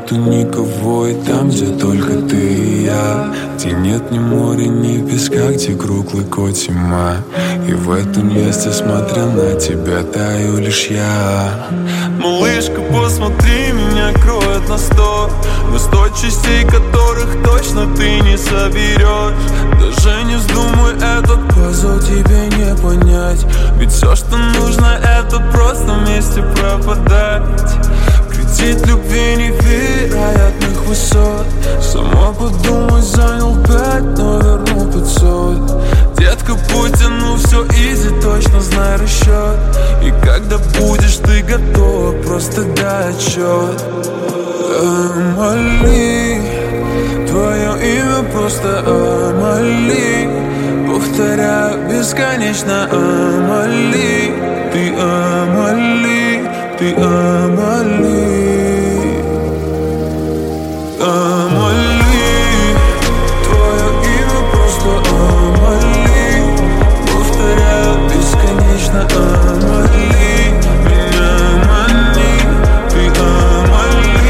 нету никого, и там, где только ты и я, где нет ни моря, ни песка, где круглый год зима. И в этом месте, смотря на тебя, таю лишь я. Малышка, посмотри, меня кроет на 100 частей, которых точно ты не соберешь. Даже не вздумай этот пазл тебе не понять, ведь все, что нужно, это просто вместе пропадать. Кредит любви невероятных высот. Сама подумай, занял 5, но верну 500. Детка, потяну все изи, точно знай расчет. И когда будешь ты готова, просто дай отчет. Амали, твое имя просто Амали. Повторяю бесконечно Амали. Ты Амали, ты Амали. Амали, твое имя просто Амали. Повторяю бесконечно Амали. Меня мани, ты Амали.